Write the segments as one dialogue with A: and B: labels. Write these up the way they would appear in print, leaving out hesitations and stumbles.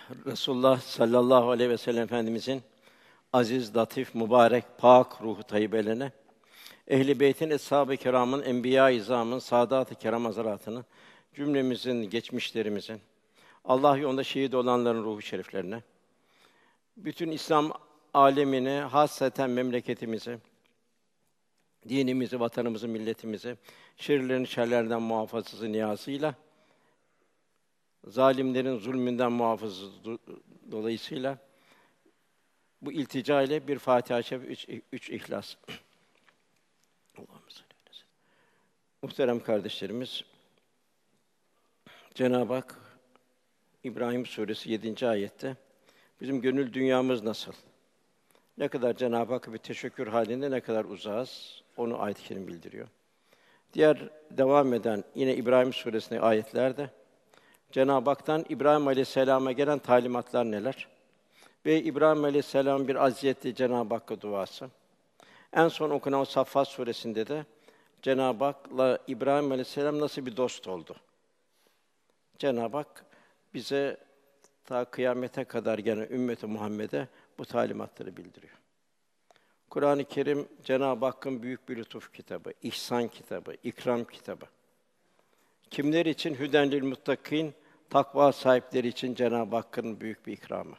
A: Resulullah sallallahu aleyhi ve sellem Efendimizin aziz, latif, mübarek, pak ruhu tayyibelerine, Ehl-i Beyt'in, Eshab-ı Kiram'ın, Enbiya-i İzam'ın, Saadat-ı Kiram Hazretlerinin, cümlemizin, geçmişlerimizin, Allah yolunda şehit olanların ruhu şeriflerine, bütün İslam alemini, hasreten memleketimizi, dinimizi, vatanımızı, milletimizi, şerlerin şerlerden muhafazası niyazıyla, zalimlerin zulmünden muhafazası dolayısıyla bu iltica ile bir Fatiha-i Şerif, üç İhlas. Allahümme salli aleyhi ve sellem. Muhterem kardeşlerimiz, Cenab-ı Hak İbrahim Suresi 7. ayette bizim gönül dünyamız nasıl? Ne kadar Cenab-ı Hakk'a bir teşekkür halinde ne kadar uzağız, onu ayet-i kerime bildiriyor. Diğer devam eden yine İbrahim Suresi'ndeki ayetlerde Cenab-ı Hak'tan İbrahim Aleyhisselam'a gelen talimatlar neler? Ve İbrahim Aleyhisselam bir aziyetli Cenab-ı Hakk'a duası. En son okunan o Saffat Suresi'nde de Cenab-ı Hak'la İbrahim Aleyhisselam nasıl bir dost oldu? Cenab-ı Hak bize ta kıyamete kadar gelen ümmeti Muhammed'e bu talimatları bildiriyor. Kur'an-ı Kerim Cenab-ı Hakk'ın büyük bir lütuf kitabı, ihsan kitabı, ikram kitabı. Kimler için? Hüden lil muttakin, takva sahipleri için Cenab-ı Hakk'ın büyük bir ikramı.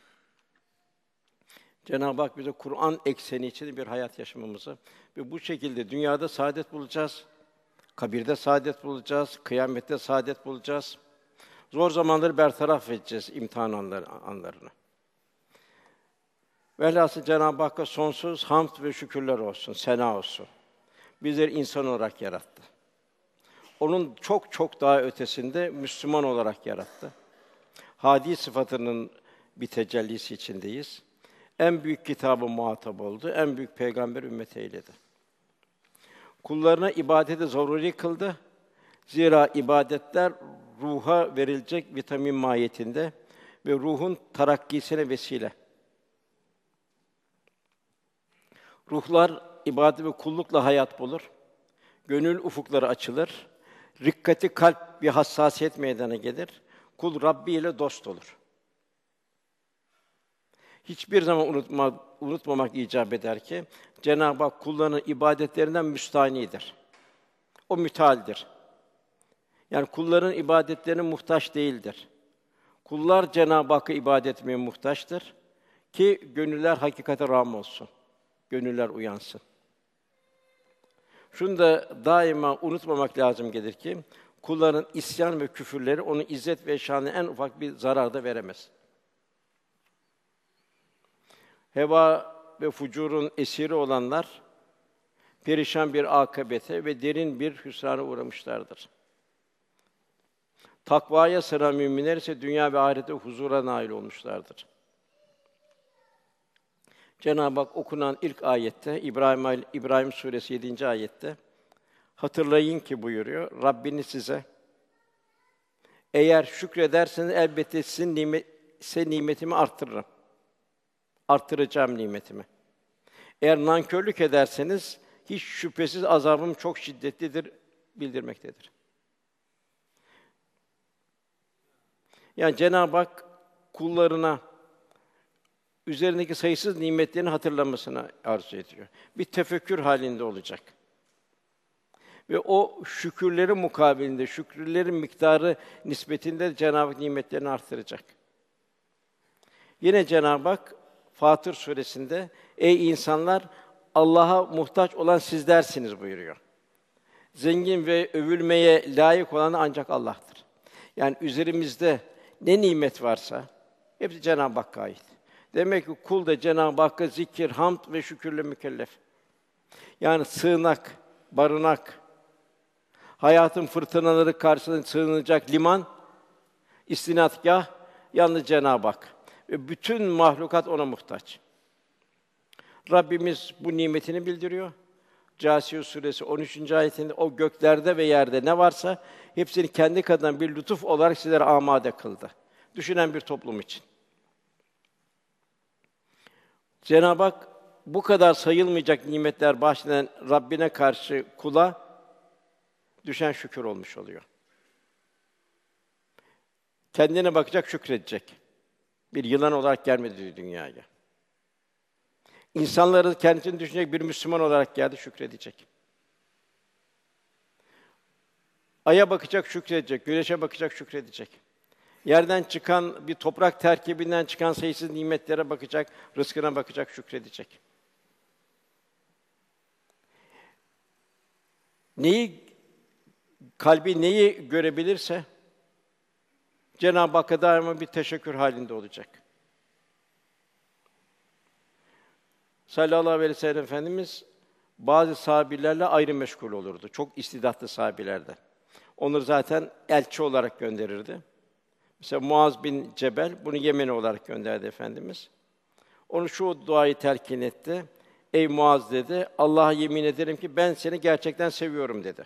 A: Cenab-ı Hak bize Kur'an ekseni içinde bir hayat yaşamamızı ve bu şekilde dünyada saadet bulacağız, kabirde saadet bulacağız, kıyamette saadet bulacağız. Zor zamanları bertaraf edeceğiz imtihan anlarını. Velhâsıl Cenab-ı Hakk'a sonsuz hamd ve şükürler olsun, sena olsun. Bizleri insan olarak yarattı. Onun çok çok daha ötesinde Müslüman olarak yarattı. Hâdî sıfatının bir tecellisi içindeyiz. En büyük kitabı muhatap oldu, en büyük peygamber ümmeti eyledi. Kullarına ibadeti zaruri kıldı. Zira ibadetler ruha verilecek vitamin mahiyetinde ve ruhun terakkisine vesile. Ruhlar ibadet ve kullukla hayat bulur. Gönül ufukları açılır. Rikkati kalp bir hassasiyet meydana gelir. Kul Rabbi ile dost olur. Hiçbir zaman unutmamak icap eder ki Cenab-ı Hak kullarının ibadetlerinden müstahnidir. O mütealdir. Yani kulların ibadetlerine muhtaç değildir. Kullar Cenab-ı Hakk'a ibadet etmeye muhtaçtır ki gönüller hakikate rağm olsun. Gönüller uyansın. Şunu da daima unutmamak lazım gelir ki kulların isyan ve küfürleri onun izzet ve şanına en ufak bir zarar da veremez. Heva ve fucurun esiri olanlar perişan bir akıbete ve derin bir hüsrana uğramışlardır. Takvaya saran müminler ise dünya ve ahirette huzura nail olmuşlardır. Cenab-ı Hak okunan ilk ayette İbrahim Suresi 7. ayette hatırlayın ki buyuruyor. Rabbiniz size eğer şükrederseniz elbette size nimetimi arttırırım. Arttıracağım nimetimi. Eğer nankörlük ederseniz hiç şüphesiz azabım çok şiddetlidir bildirmektedir. Yani Cenab-ı Hak kullarına üzerindeki sayısız nimetlerini hatırlamasını arzu ediyor. Bir tefekkür halinde olacak. Ve o şükürlerin mukabilinde, şükürlerin miktarı nispetinde Cenab-ı Hak nimetlerini artıracak. Yine Cenab-ı Hak Fatır Suresi'nde ey insanlar Allah'a muhtaç olan sizlersiniz buyuruyor. Zengin ve övülmeye layık olan ancak Allah'tır. Yani üzerimizde ne nimet varsa hepsi Cenab-ı Hakk'a ait. Demek ki kul da Cenab-ı Hakk'a zikir, hamd ve şükürle mükellef. Yani sığınak, barınak, hayatın fırtınaları karşısında sığınacak liman, istinadgâh yalnız Cenab-ı Hak. Ve bütün mahlukat ona muhtaç. Rabbimiz bu nimetini bildiriyor. Câsiye Suresi 13. ayetinde o göklerde ve yerde ne varsa hepsini kendi katından bir lütuf olarak sizlere amade kıldı. Düşünen bir toplum için. Cenab-ı Hak bu kadar sayılmayacak nimetler bahşeden Rabbine karşı kula düşen şükür olmuş oluyor. Kendine bakacak, şükredecek. Bir yılan olarak gelmedi dünyaya. İnsanları kendisini düşünecek bir Müslüman olarak geldi, şükredecek. Ay'a bakacak, şükredecek. Güneşe bakacak, şükredecek. Yerden çıkan, bir toprak terkibinden çıkan sayısız nimetlere bakacak, rızkına bakacak, şükredecek. Kalbi neyi görebilirse, Cenab-ı Hakk'a daima bir teşekkür halinde olacak. Sallallahu aleyhi ve sellem Efendimiz, bazı sahabilerle ayrı meşgul olurdu. Çok istidatlı sahabilerden. Onları zaten elçi olarak gönderirdi. Mesela Muaz bin Cebel, bunu Yemen'e olarak gönderdi Efendimiz. Onu şu duayı telkin etti. Ey Muaz dedi, Allah'a yemin ederim ki ben seni gerçekten seviyorum dedi.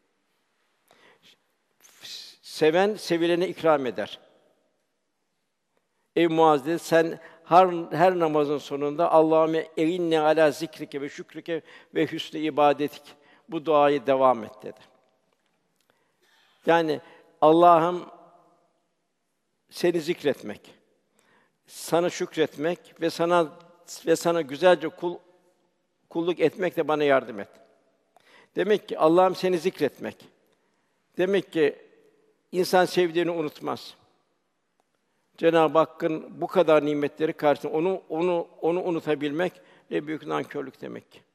A: Seven, sevilene ikram eder. Ey Muaz dedi, sen her namazın sonunda Allahümme e'inni ala zikrike ve şükrike ve hüsnü ibadetik. Bu duayı devam et dedi. Yani Allah'ım seni zikretmek, sana şükretmek ve sana güzelce kulluk etmekle bana yardım et. Demek ki Allah'ım seni zikretmek. Demek ki insan sevdiğini unutmaz. Cenab-ı Hakk'ın bu kadar nimetleri karşısında onu unutabilmek ne büyük nankörlük demek ki.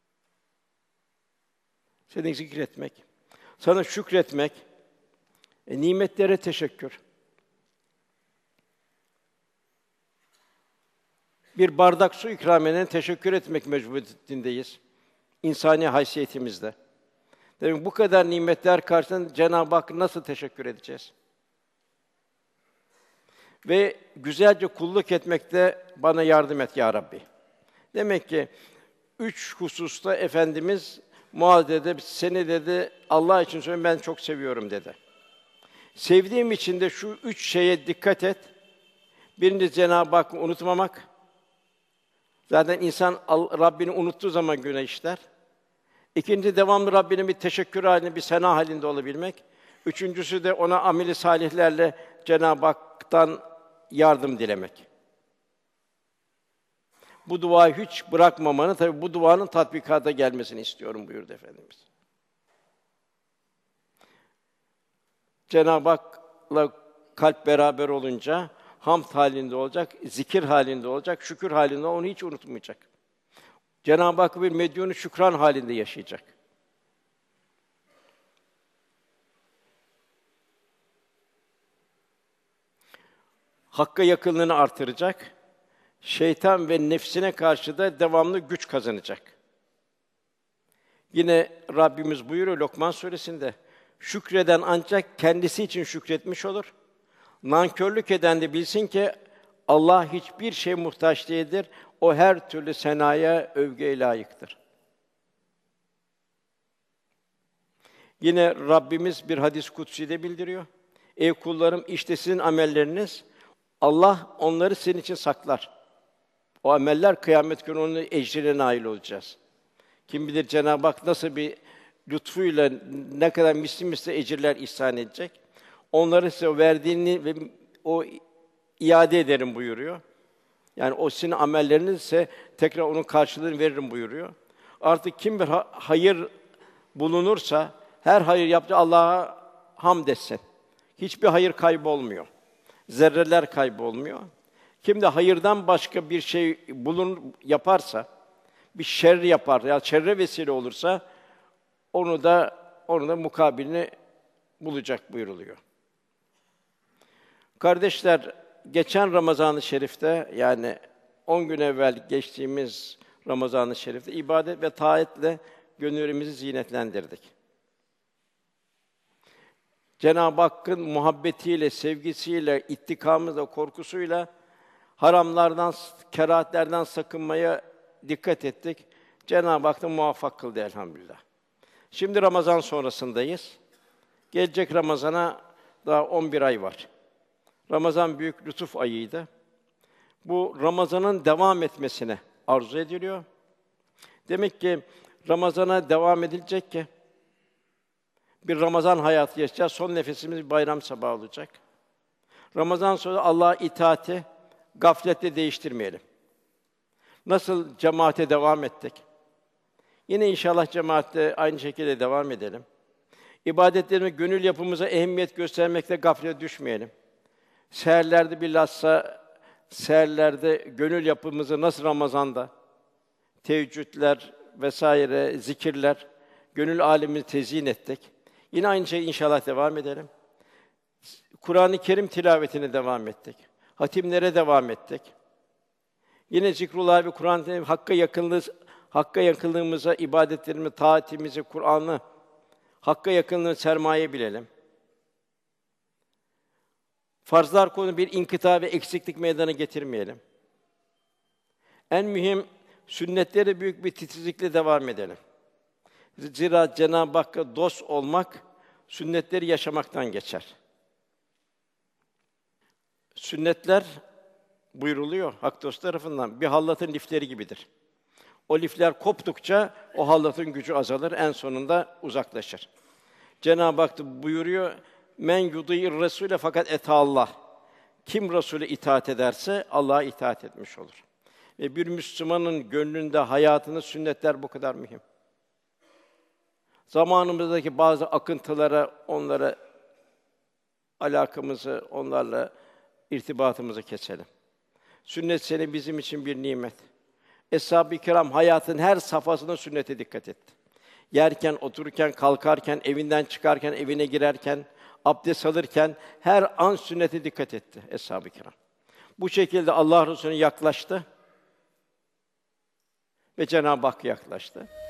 A: Seni zikretmek, sana şükretmek, nimetlere teşekkür. Bir bardak su ikram edene teşekkür etmek mecburiyetindeyiz. İnsani haysiyetimizde. Demek bu kadar nimetler karşısında Cenab-ı Hakk'a nasıl teşekkür edeceğiz? Ve güzelce kulluk etmekte bana yardım et ya Rabbi. Demek ki 3 hususta Efendimiz Muaz dedi, seni dedi Allah için söylüyorum ben çok seviyorum dedi. Sevdiğim için de şu 3 şeye dikkat et. Birincisi Cenab-ı Hakk'ı unutmamak. Zaten insan Rabbini unuttuğu zaman günah işler. İkinci devamlı Rabbine bir teşekkür halinde, bir sena halinde olabilmek. Üçüncüsü de ona ameli salihlerle Cenab-ı Hak'tan yardım dilemek. Bu duayı hiç bırakmamanı, tabii bu duanın tatbikata gelmesini istiyorum buyurdu Efendimiz. Cenab-ı Hak'la kalp beraber olunca hamd halinde olacak, zikir halinde olacak, şükür halinde onu hiç unutmayacak. Cenab-ı Hak bir medyûn-u şükran halinde yaşayacak. Hakk'a yakınlığını artıracak. Şeytan ve nefsine karşı da devamlı güç kazanacak. Yine Rabbimiz buyuruyor Lokman suresinde, şükreden ancak kendisi için şükretmiş olur. Nankörlük eden de bilsin ki Allah hiçbir şeye muhtaç değildir. O her türlü senaya, övgüye layıktır. Yine Rabbimiz bir hadis-i kutsi'de bildiriyor. Ey kullarım, işte sizin amelleriniz, Allah onları senin için saklar. O ameller kıyamet günü onun ecrine nail olacağız. Kim bilir Cenab-ı Hak nasıl bir lütfuyla ne kadar misli ecirler ihsan edecek. Onları size verdiğini ve o iade ederim buyuruyor. Yani o sizin amelleriniz ise tekrar onun karşılığını veririm buyuruyor. Artık kim bir hayır bulunursa her hayır yaptığı Allah'a hamd etsin. Hiçbir hayır kaybolmuyor. Zerreler kaybolmuyor. Kim de hayırdan başka bir şey yaparsa, bir şer yapar ya şerre vesile olursa onu da mukabilini bulacak buyuruluyor. Kardeşler, geçen Ramazan-ı Şerif'te yani 10 gün evvel geçtiğimiz Ramazan-ı Şerif'te ibadet ve taatle gönüllerimizi zinetlendirdik. Cenab-ı Hakk'ın muhabbetiyle, sevgisiyle, ittikamıyla, korkusuyla haramlardan, kerahatlerden sakınmaya dikkat ettik. Cenab-ı Hak da muvaffak kıldı elhamdülillah. Şimdi Ramazan sonrasındayız. Gelecek Ramazan'a daha 11 ay var. Ramazan büyük lütuf ayıydı. Bu Ramazan'ın devam etmesine arzu ediliyor. Demek ki Ramazan'a devam edilecek ki bir Ramazan hayatı yaşayacağız. Son nefesimiz bir bayram sabahı olacak. Ramazan sonra Allah'a itaati, gaflette değiştirmeyelim. Nasıl cemaate devam ettik? Yine inşallah cemaatte aynı şekilde devam edelim. İbadetlerime, gönül yapımıza ehemmiyet göstermekte gaflete düşmeyelim. Seherlerde bilhassa seherlerde gönül yapımızı nasıl Ramazan'da teheccüdler vesaire zikirler gönül âlemini tezyin ettik. Yine aynı şey inşallah devam edelim. Kur'an-ı Kerim tilavetine devam ettik. Hatimlere devam ettik. Yine zikrullah ve Kur'an-ı Hakk'a yakınlığımıza, ibadetlerimizi, taatimizi, Kur'an'ı, Hakk'a yakınlığı sermaye bilelim. Farzlar konu bir inkıta ve eksiklik meydana getirmeyelim. En mühim sünnetlere büyük bir titizlikle devam edelim. Zira Cenab-ı Hakk'a dost olmak sünnetleri yaşamaktan geçer. Sünnetler buyruluyor hak dostu tarafından bir hallatın lifleri gibidir. O lifler koptukça o hallatın gücü azalır, en sonunda uzaklaşır. Cenab-ı Hak da buyuruyor: "Men yudî'ir Resûle fakat etâ Allah." Kim Rasûl'e itaat ederse Allah'a itaat etmiş olur. Ve bir Müslümanın gönlünde, hayatında sünnetler bu kadar mühim. Zamanımızdaki bazı akıntılara, onlara alakamızı, onlarla irtibatımızı keselim. Sünnet senedi bizim için bir nimet. Eshab-ı kiram hayatın her safhasında sünnete dikkat etti. Yerken, otururken, kalkarken, evinden çıkarken, evine girerken, abdest alırken her an sünnete dikkat etti eshab-ı kiram. Bu şekilde Allah Resulü'ne yaklaştı ve Cenab-ı Hakk'a yaklaştı.